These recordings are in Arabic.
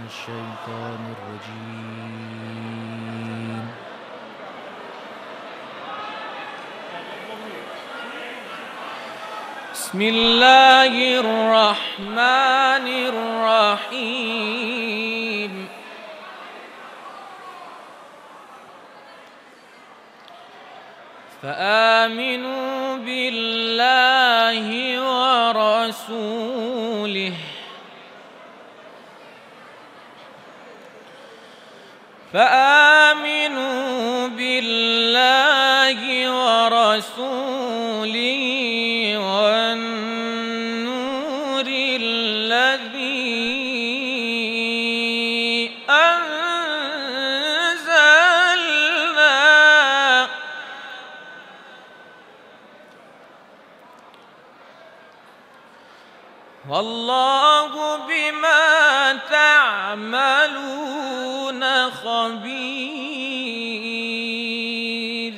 الشيطان الرجيم. بسم الله الرحمن الرحيم. فآمنوا بالله ورسوله والنور الذي أنزلنا والله بما تعملون خبير.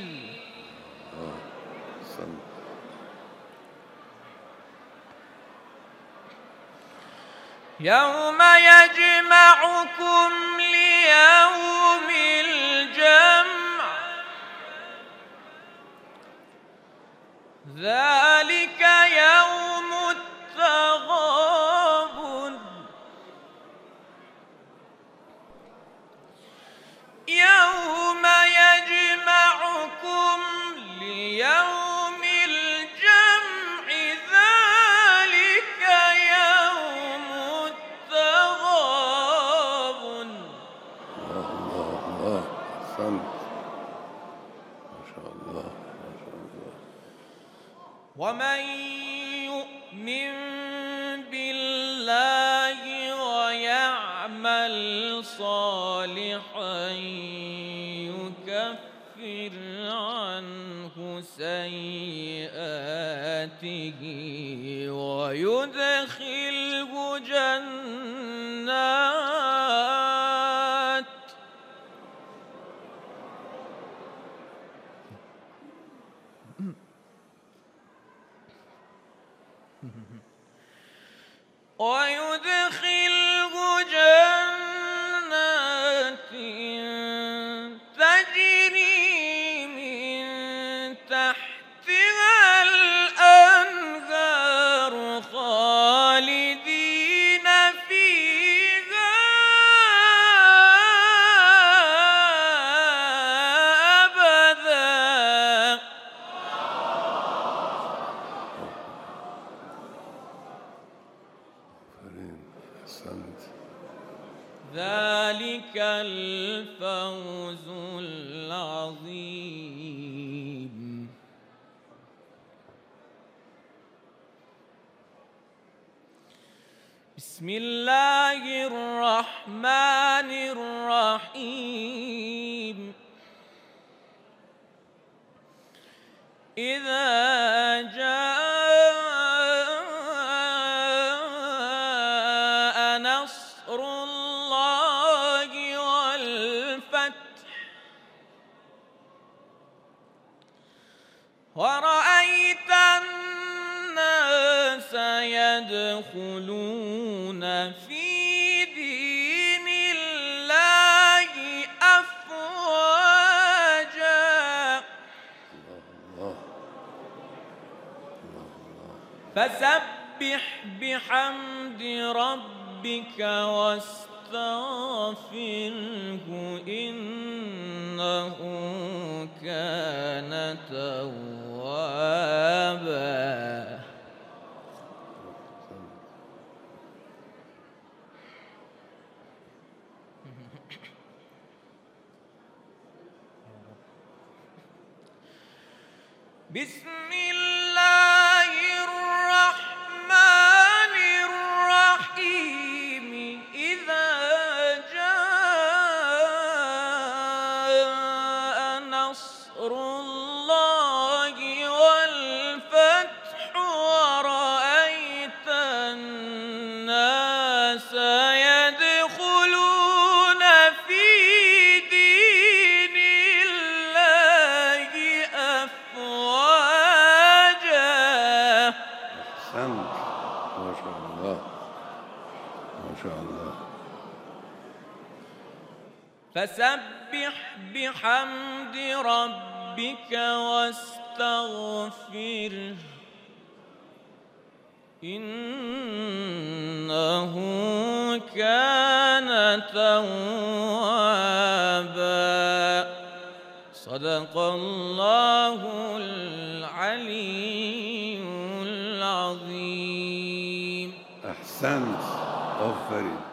يوم يجمعكم ليوم الجمع ذلك يوم التغابن يوم يجمعكم ليوم الجمع ذلك يوم التغابن. الله أحسنت ما شاء الله ما شاء الله. ومن يؤمن بالله ويعمل صالحا يكفر عنه سيئاته ويدخله جنات تجري من تحتها الأنهار خالدين فيها أبدا. أحسنت. ذلك الفوز العظيم. بسم الله الرحمن الرحيم. إذا جاء نصر الله والفتح ورأيت الناس يدخلون في دين الله أفواجا فسبح بحمد ربك واستغفره إنه كان توابا. بسم الله الرحمن الرحيم. إذا جاء نصر الله والفتح ورأيت الناس يدخلون في دين الله أفواجا. أحسنت ما شاء الله ما شاء الله. فسبح بحمد ربك واستغفره إنه كان توابا. صدق الله العلي العظيم. أحسنت. آفرین.